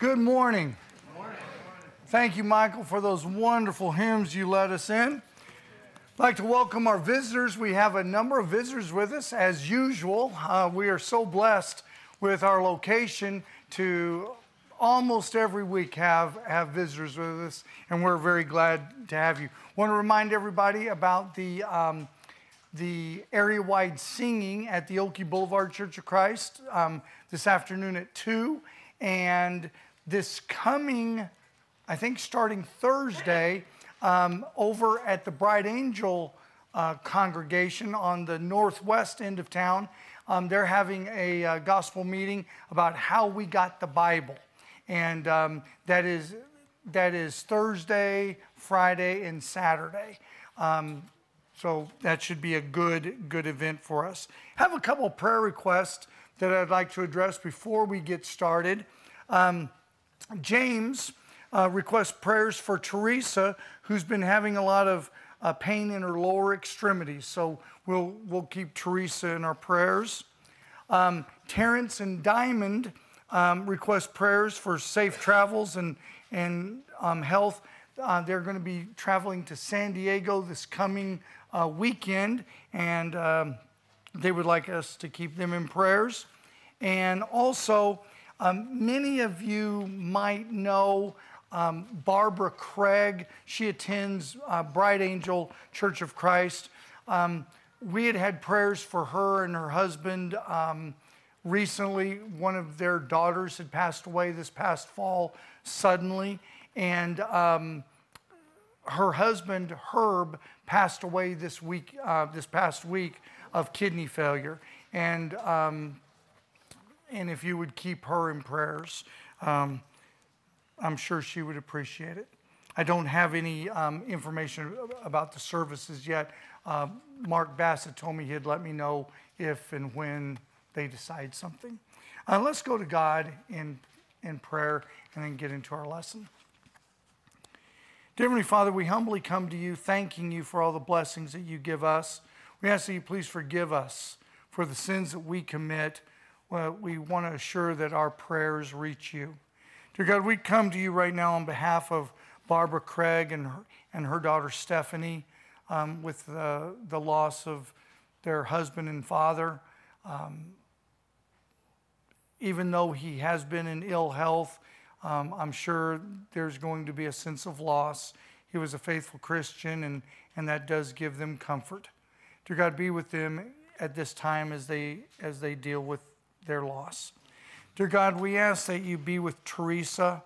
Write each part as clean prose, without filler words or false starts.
Good morning. Good morning. Thank you, Michael, for those wonderful hymns you led us in. I'd like to welcome our visitors. We have a number of visitors with us, as usual. We are so blessed with our location to almost every week have visitors with us, and we're very glad to have you. I want to remind everybody about the area-wide singing at the Oakey Boulevard Church of Christ this afternoon at 2, and this coming, I think starting Thursday, over at the Bright Angel congregation on the northwest end of town, they're having a gospel meeting about how we got the Bible. And that is Thursday, Friday, and Saturday. So that should be a good event for us. I have a couple of prayer requests that I'd like to address before we get started. James requests prayers for Teresa, who's been having a lot of pain in her lower extremities. So we'll keep Teresa in our prayers. Terrence and Diamond request prayers for safe travels and health. They're going to be traveling to San Diego this coming weekend, and they would like us to keep them in prayers. And also, many of you might know Barbara Craig. She attends Bright Angel Church of Christ. We had prayers for her and her husband. Recently, one of their daughters had passed away this past fall suddenly, and her husband, Herb, passed away this past week of kidney failure. And if you would keep her in prayers, I'm sure she would appreciate it. I don't have any information about the services yet. Mark Bassett told me he'd let me know if and when they decide something. Let's go to God in prayer and then get into our lesson. Dear Heavenly Father, we humbly come to you, thanking you for all the blessings that you give us. We ask that you please forgive us for the sins that we commit. We want to assure that our prayers reach you. Dear God, we come to you right now on behalf of Barbara Craig and her daughter Stephanie with the loss of their husband and father. Even though he has been in ill health, I'm sure there's going to be a sense of loss. He was a faithful Christian, and that does give them comfort. Dear God, be with them at this time as they deal with their loss. Dear God, we ask that you be with Teresa.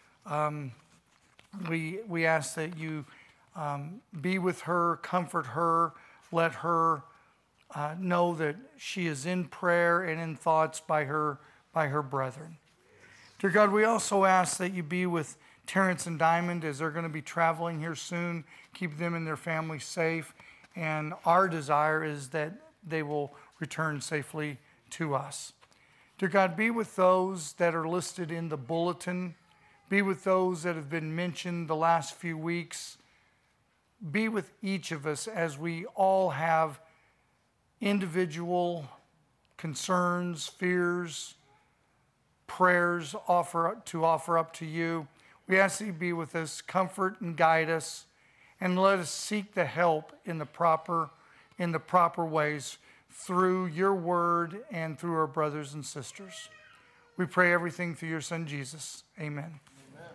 We ask that you be with her, comfort her, let her know that she is in prayer and in thoughts by her brethren. Dear God, we also ask that you be with Terrence and Diamond as they're going to be traveling here soon. Keep them and their family safe. And our desire is that they will return safely to us. Dear God, be with those that are listed in the bulletin. Be with those that have been mentioned the last few weeks. Be with each of us as we all have individual concerns, fears, prayers to offer up to you. We ask that you be with us, comfort and guide us, and let us seek the help in the proper ways through your word and through our brothers and sisters. We pray everything through your Son, Jesus. Amen. Amen.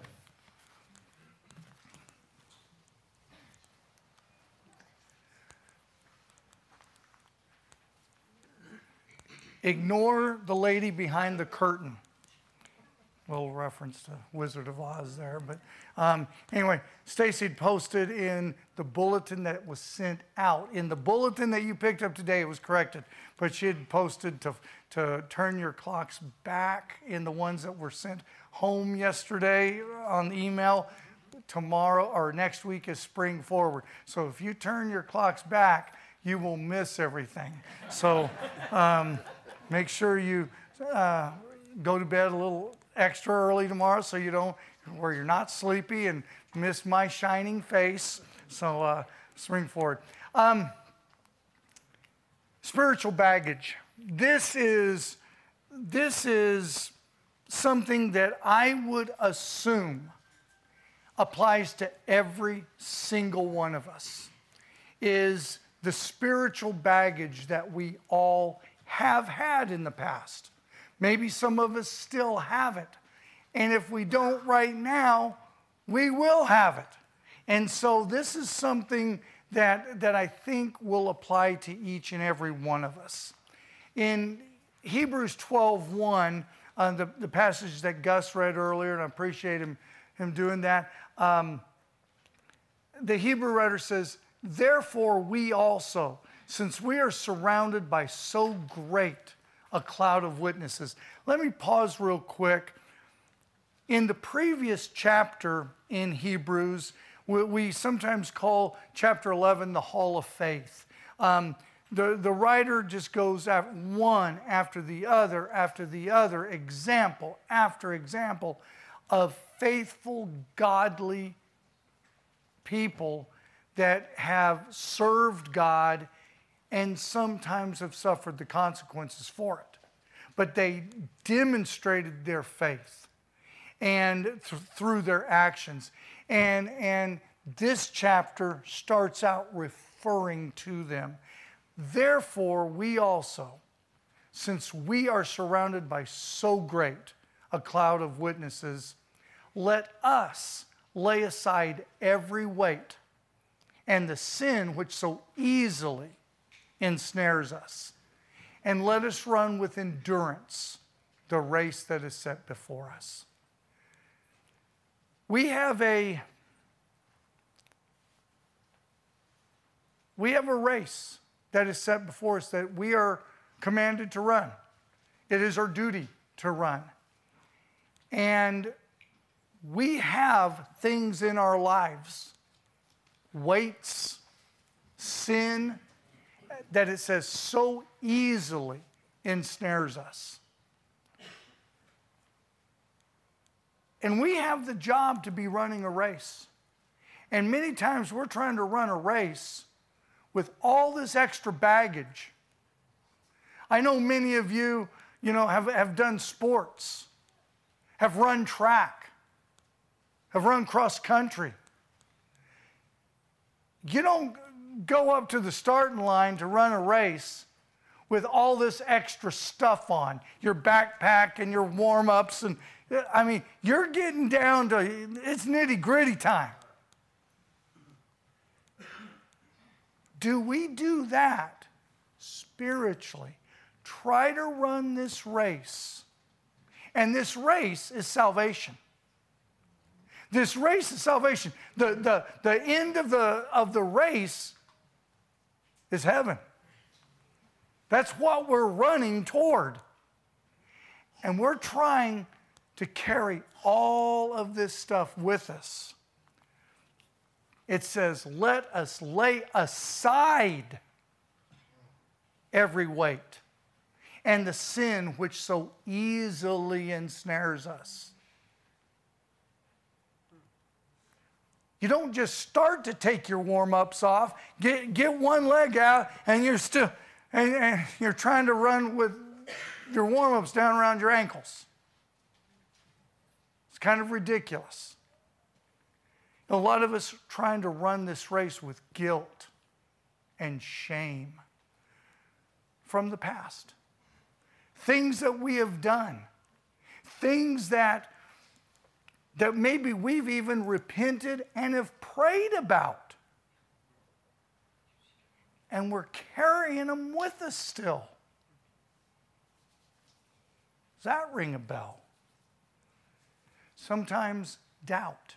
Ignore the lady behind the curtain. Little reference to Wizard of Oz there. But anyway, Stacy had posted in the bulletin that was sent out. In the bulletin that you picked up today, it was corrected. But she had posted to turn your clocks back in the ones that were sent home yesterday on the email. Tomorrow or next week is spring forward. So if you turn your clocks back, you will miss everything. So make sure you go to bed a little extra early tomorrow so where you're not sleepy and miss my shining face. So spring forward. Spiritual baggage. This is something that I would assume applies to every single one of us is the spiritual baggage that we all have had in the past. Maybe some of us still have it. And if we don't right now, we will have it. And so this is something that I think will apply to each and every one of us. In Hebrews 12:1, the passage that Gus read earlier, and I appreciate him doing that, the Hebrew writer says, "Therefore we also, since we are surrounded by so great a cloud of witnesses." Let me pause real quick. In the previous chapter in Hebrews, we sometimes call chapter 11 the Hall of Faith. The writer just goes at one after the other, example after example of faithful, godly people that have served God and sometimes have suffered the consequences for it. But they demonstrated their faith and through their actions. And this chapter starts out referring to them. Therefore, we also, since we are surrounded by so great a cloud of witnesses, let us lay aside every weight and the sin which so easily ensnares us, and let us run with endurance the race that is set before us. We have a race that is set before us that we are commanded to run. It is our duty to run. And we have things in our lives, weights, sin, that it says so easily ensnares us. And we have the job to be running a race. And many times we're trying to run a race with all this extra baggage. I know many of you, have done sports, have run track, have run cross country. You don't go up to the starting line to run a race with all this extra stuff on, your backpack and your warm-ups. And you're getting down to, it's nitty-gritty time. Do we do that spiritually? Try to run this race. And this race is salvation. This race is salvation. The end of the race is heaven. That's what we're running toward. And we're trying to carry all of this stuff with us. It says, let us lay aside every weight and the sin which so easily ensnares us. You don't just start to take your warm-ups off, get one leg out, and you're still, and you're trying to run with your warm-ups down around your ankles. It's kind of ridiculous. A lot of us are trying to run this race with guilt and shame from the past. Things that we have done. Things that maybe we've even repented and have prayed about. And we're carrying them with us still. Does that ring a bell? Sometimes doubt.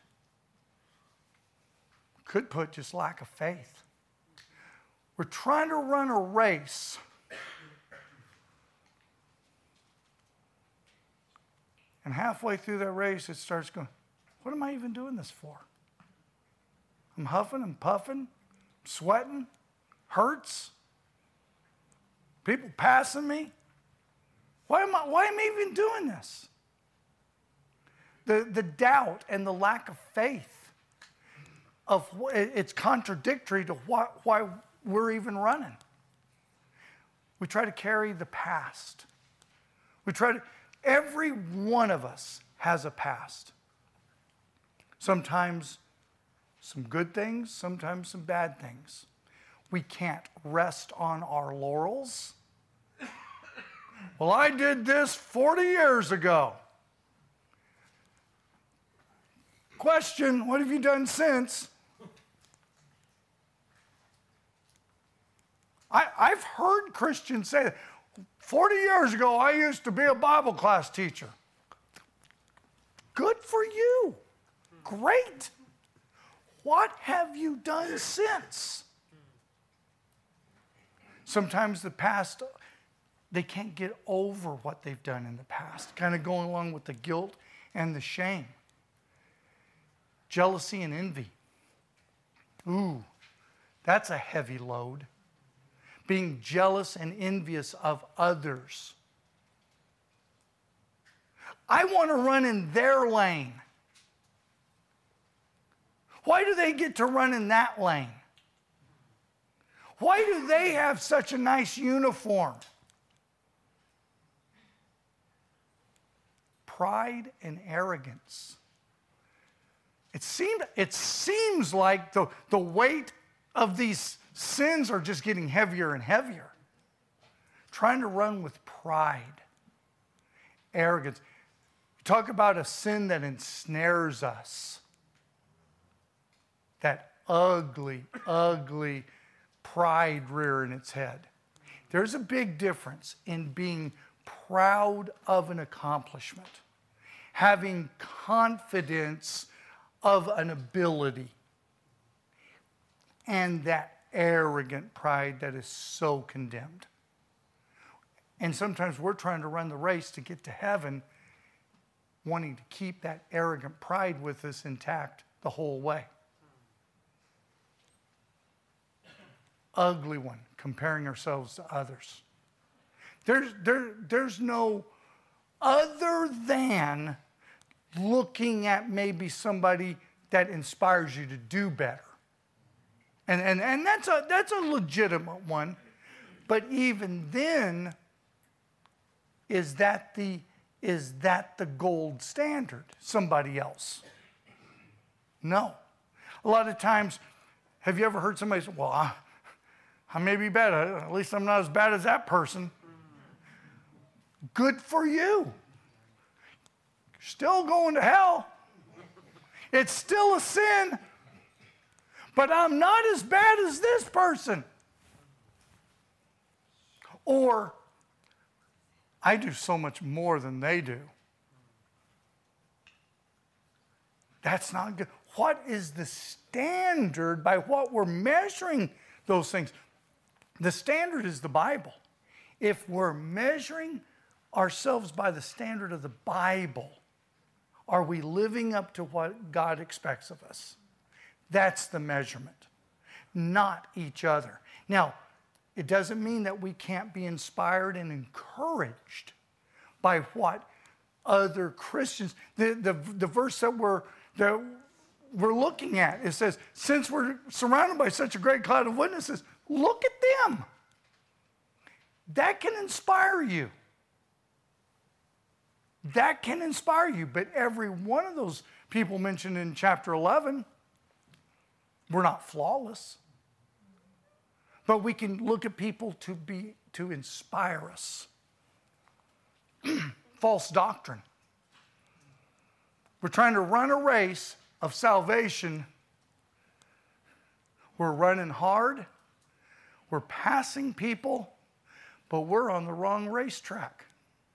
Could put just lack of faith. We're trying to run a race. And halfway through that race, it starts going, what am I even doing this for? I'm huffing and puffing, sweating, hurts. People passing me. Why am I even doing this? The doubt and the lack of faith it's contradictory to why we're even running. We try to carry the past. Every one of us has a past. Sometimes some good things, sometimes some bad things. We can't rest on our laurels. Well, I did this 40 years ago. Question, what have you done since? I've heard Christians say that. 40 years ago, I used to be a Bible class teacher. Good for you. Great. What have you done since? Sometimes the past, they can't get over what they've done in the past, kind of going along with the guilt and the shame. Jealousy and envy. Ooh, that's a heavy load. Being jealous and envious of others. I want to run in their lane. Why do they get to run in that lane? Why do they have such a nice uniform? Pride and arrogance. It seems like the weight of these sins are just getting heavier and heavier. Trying to run with pride, arrogance. Talk about a sin that ensnares us. That ugly, ugly pride rearing its head. There's a big difference in being proud of an accomplishment, having confidence of an ability, and that arrogant pride that is so condemned. And sometimes we're trying to run the race to get to heaven, wanting to keep that arrogant pride with us intact the whole way. Ugly one, comparing ourselves to others. There's no other than looking at maybe somebody that inspires you to do better. And that's a legitimate one. But even then, is that the gold standard? Somebody else? No. A lot of times, have you ever heard somebody say, well, I may be bad. At least I'm not as bad as that person. Good for you. Still going to hell. It's still a sin. But I'm not as bad as this person. Or, I do so much more than they do. That's not good. What is the standard by what we're measuring those things? The standard is the Bible. If we're measuring ourselves by the standard of the Bible, are we living up to what God expects of us? That's the measurement, not each other. Now, it doesn't mean that we can't be inspired and encouraged by what other Christians, the verse that we're looking at, it says, since we're surrounded by such a great cloud of witnesses, look at them. That can inspire you. That can inspire you. But every one of those people mentioned in chapter 11, we're not flawless. But we can look at people to inspire us. False doctrine. We're trying to run a race of salvation. We're running hard. We're passing people, but we're on the wrong racetrack.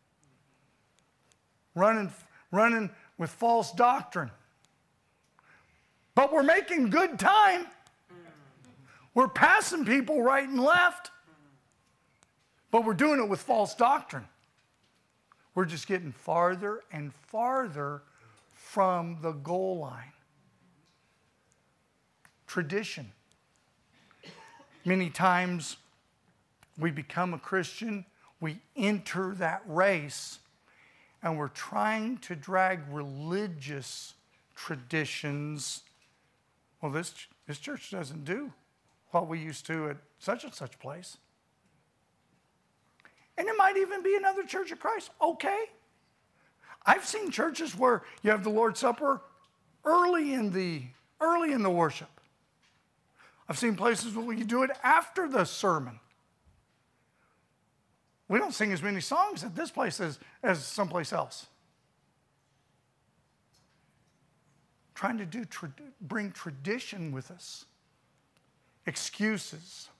Running with false doctrine. But we're making good time. We're passing people right and left. But we're doing it with false doctrine. We're just getting farther and farther from the goal line. Tradition. Many times we become a Christian, we enter that race, and we're trying to drag religious traditions. Well, this church doesn't do what we used to at such and such place. And it might even be another Church of Christ. Okay, I've seen churches where you have the Lord's Supper early in the worship. I've seen places where you do it after the sermon. We don't sing as many songs at this place as someplace else. Trying to bring tradition with us. Excuses.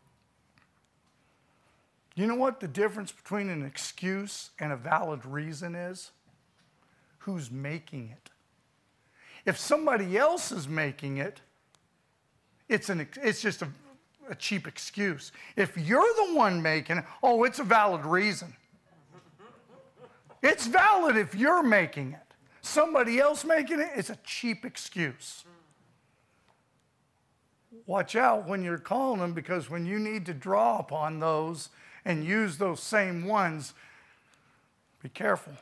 You know what the difference between an excuse and a valid reason is? Who's making it? If somebody else is making it, it's just a cheap excuse. If you're the one making it, oh, it's a valid reason. It's valid if you're making it. Somebody else making it, it's a cheap excuse. Watch out when you're calling them, because when you need to draw upon those and use those same ones, be careful.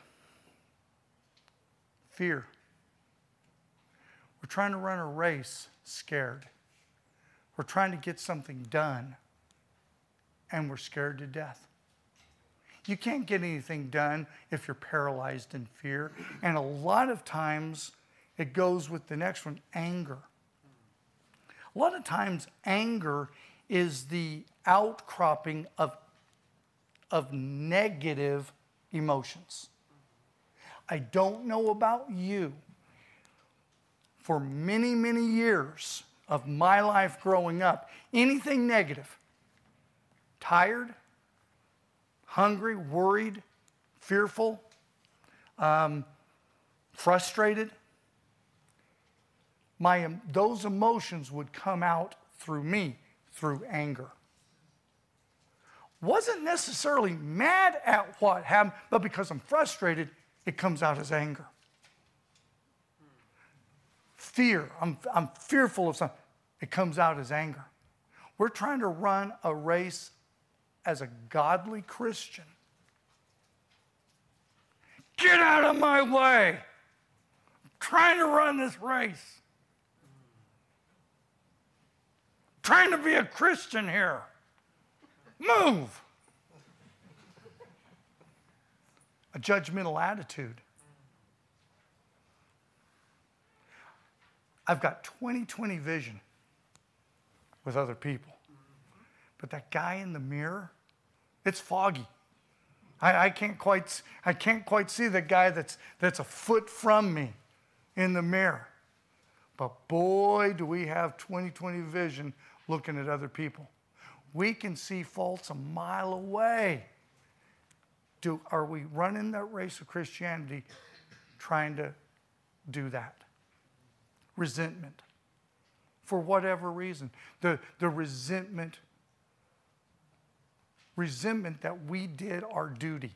Fear. We're trying to run a race scared. We're trying to get something done, and we're scared to death. You can't get anything done if you're paralyzed in fear. And a lot of times, it goes with the next one, anger. A lot of times, anger is the outcropping of negative emotions. I don't know about you. For many, many years of my life growing up, anything negative, tired, hungry, worried, fearful, frustrated, those emotions would come out through me, through anger. Wasn't necessarily mad at what happened, but because I'm frustrated, it comes out as anger. Fear, I'm fearful of something. It comes out as anger. We're trying to run a race as a godly Christian. Get out of my way. I'm trying to run this race. Trying to be a Christian here. Move. A judgmental attitude. I've got 20/20 vision with other people. But that guy in the mirror, it's foggy. I can't quite see the guy that's a foot from me in the mirror. But boy, do we have 20/20 vision looking at other people. We can see faults a mile away. Are we running that race of Christianity trying to do that? Resentment. For whatever reason. The resentment that we did our duty.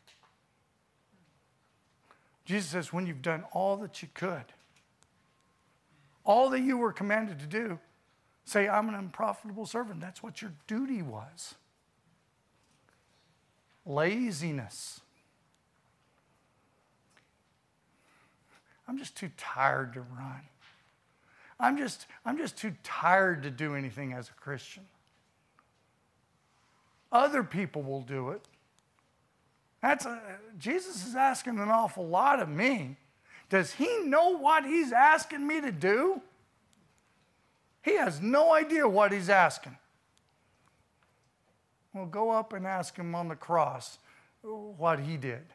Jesus says, when you've done all that you could, all that you were commanded to do, say, I'm an unprofitable servant. That's what your duty was. Laziness. I'm just too tired to run. I'm just too tired to do anything as a Christian. Other people will do it. Jesus is asking an awful lot of me. Does he know what he's asking me to do? He has no idea what he's asking. Well, go up and ask him on the cross what he did.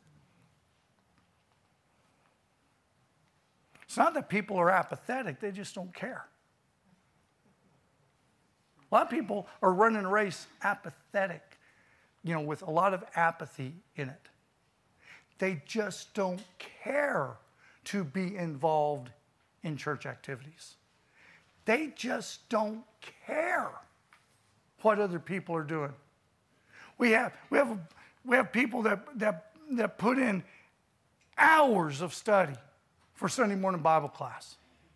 It's not that people are apathetic, they just don't care. A lot of people are running a race apathetic, with a lot of apathy in it. They just don't care to be involved in church activities. They just don't care what other people are doing. We have people that put in hours of study for Sunday morning Bible class.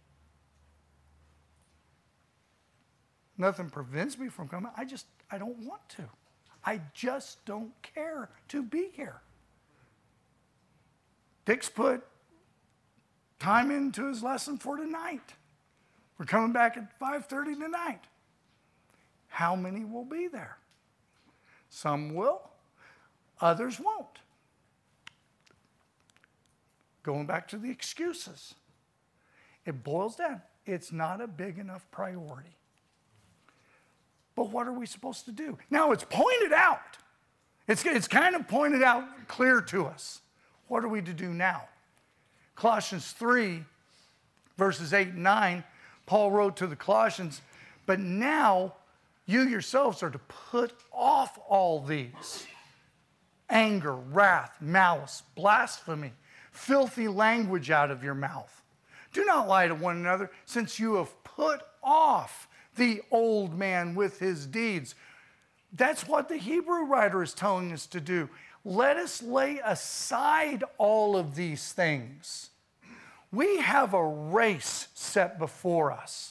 Nothing prevents me from coming. I don't want to. I just don't care to be here. Dick's put time into his lesson for tonight. We're coming back at 5:30 tonight. How many will be there? Some will, others won't. going back to the excuses. It boils down. It's not a big enough priority. But what are we supposed to do? Now it's pointed out. It's kind of pointed out clear to us. What are we to do now? Colossians 3, verses 8 and 9, Paul wrote to the Colossians, but now you yourselves are to put off all these: anger, wrath, malice, blasphemy, filthy language out of your mouth. Do not lie to one another, since you have put off the old man with his deeds. That's what the Hebrew writer is telling us to do. Let us lay aside all of these things. We have a race set before us.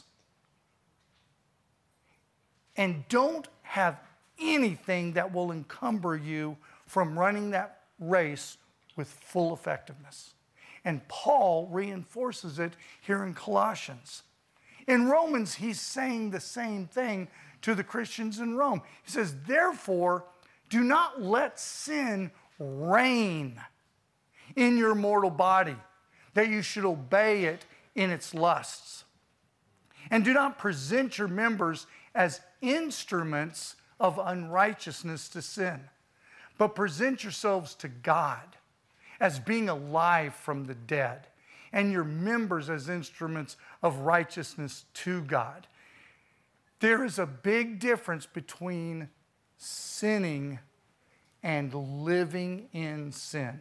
And don't have anything that will encumber you from running that race with full effectiveness. And Paul reinforces it here in Colossians. In Romans, he's saying the same thing to the Christians in Rome. He says, therefore, do not let sin reign in your mortal body, that you should obey it in its lusts. And do not present your members as instruments of unrighteousness to sin, but present yourselves to God as being alive from the dead, and your members as instruments of righteousness to God. There is a big difference between sinning and living in sin.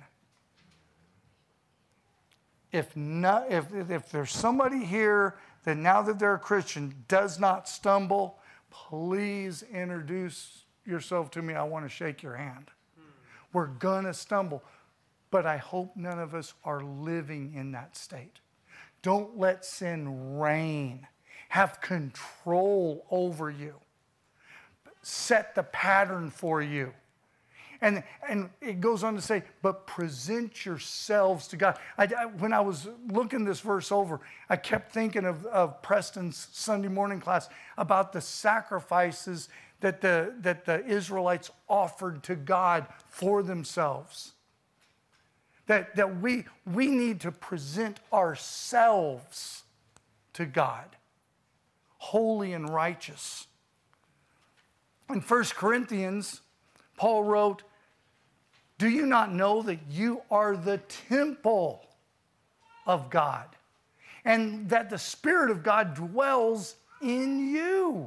If there's somebody here that now that they're a Christian does not stumble, please introduce yourself to me. I want to shake your hand. We're going to stumble, but I hope none of us are living in that state. Don't let sin reign. Have control over you. Set the pattern for you. And it goes on to say, but present yourselves to God. When I was looking this verse over, I kept thinking of Preston's Sunday morning class about the sacrifices that the Israelites offered to God for themselves. That we need to present ourselves to God, holy and righteous. In 1 Corinthians, Paul wrote, do you not know that you are the temple of God, and that the Spirit of God dwells in you?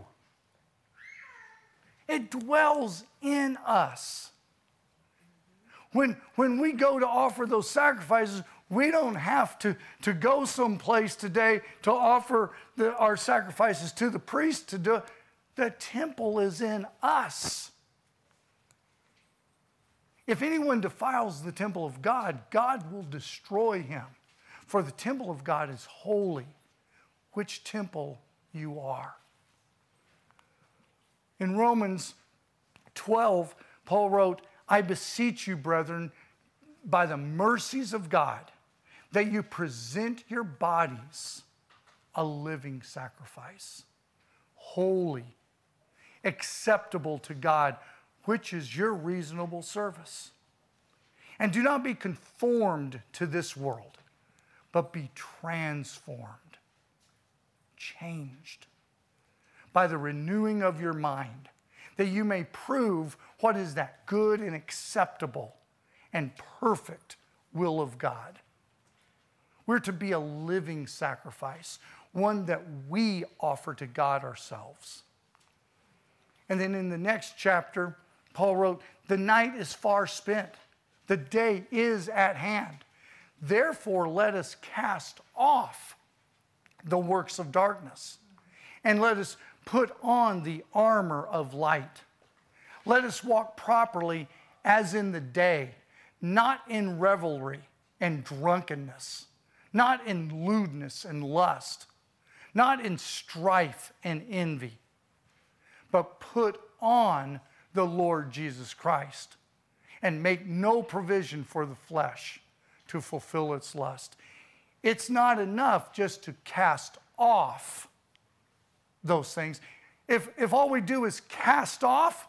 It dwells in us. When we go to offer those sacrifices, we don't have to go someplace today to offer our sacrifices to the priest to do. The temple is in us. If anyone defiles the temple of God, God will destroy him. For the temple of God is holy, which temple you are. In Romans 12, Paul wrote, I beseech you, brethren, by the mercies of God, that you present your bodies a living sacrifice, holy, acceptable to God, which is your reasonable service. And do not be conformed to this world, but be transformed, changed by the renewing of your mind, that you may prove what is that good and acceptable and perfect will of God. We're to be a living sacrifice, one that we offer to God ourselves. And then in the next chapter, Paul wrote, the night is far spent. The day is at hand. Therefore, let us cast off the works of darkness, and let us put on the armor of light. Let us walk properly as in the day, not in revelry and drunkenness, not in lewdness and lust, not in strife and envy, but put on the Lord Jesus Christ, and make no provision for the flesh to fulfill its lust. It's not enough just to cast off those things. If all we do is cast off,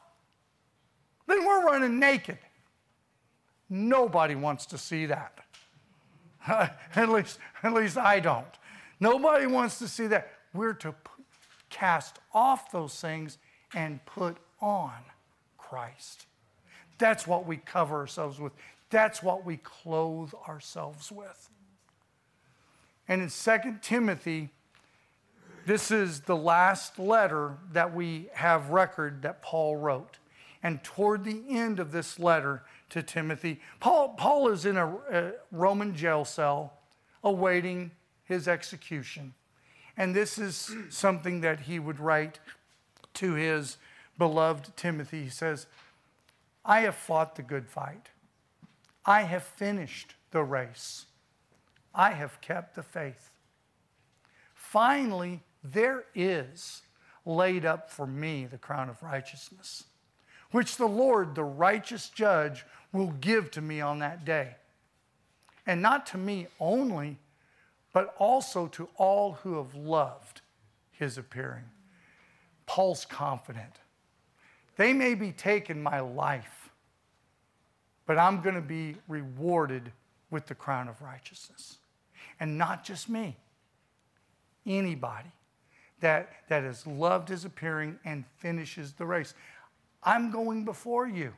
then we're running naked. Nobody wants to see that. At least I don't. Nobody wants to see that. We're to cast off those things and put on Christ. That's what we cover ourselves with. That's what we clothe ourselves with. And in 2 Timothy, this is the last letter that we have record that Paul wrote. And toward the end of this letter to Timothy, Paul is in a Roman jail cell awaiting his execution. And this is something that he would write to his beloved Timothy. He says, I have fought the good fight. I have finished the race. I have kept the faith. Finally, there is laid up for me the crown of righteousness, which the Lord, the righteous judge, will give to me on that day. And not to me only, but also to all who have loved his appearing. Paul's confident. They may be taking my life, but I'm going to be rewarded with the crown of righteousness. And not just me. Anybody that has loved his appearing and finishes the race. I'm going before you.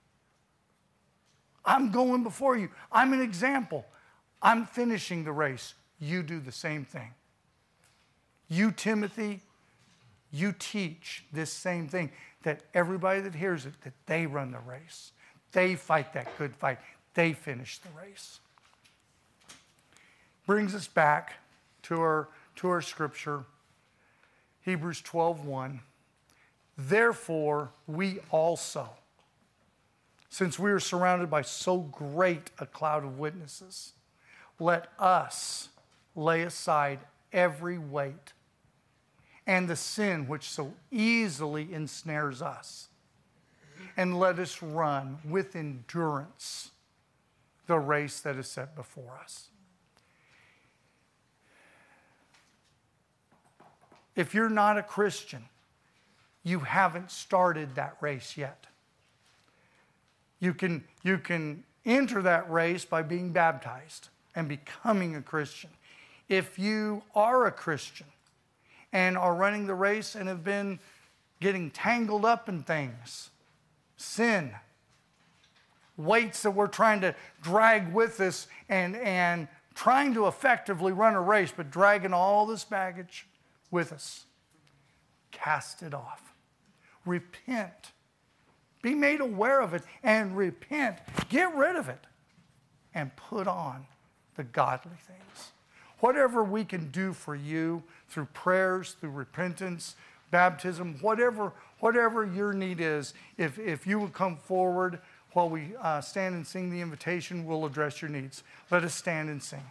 I'm going before you. I'm an example. I'm finishing the race. You do the same thing. You, Timothy, you teach this same thing, that everybody that hears it, that they run the race. They fight that good fight. They finish the race. Brings us back to our scripture, Hebrews 12:1. Therefore, we also, since we are surrounded by so great a cloud of witnesses, let us lay aside every weight and the sin which so easily ensnares us, and let us run with endurance the race that is set before us. If you're not a Christian, you haven't started that race yet. You can enter that race by being baptized and becoming a Christian. If you are a Christian and are running the race and have been getting tangled up in things, sin, weights that we're trying to drag with us and trying to effectively run a race, but dragging all this baggage with us, cast it off. Repent. Be made aware of it and repent. Get rid of it and put on the godly things. Whatever we can do for you through prayers, through repentance, baptism, whatever your need is, if you will come forward while we stand and sing the invitation, we'll address your needs. Let us stand and sing.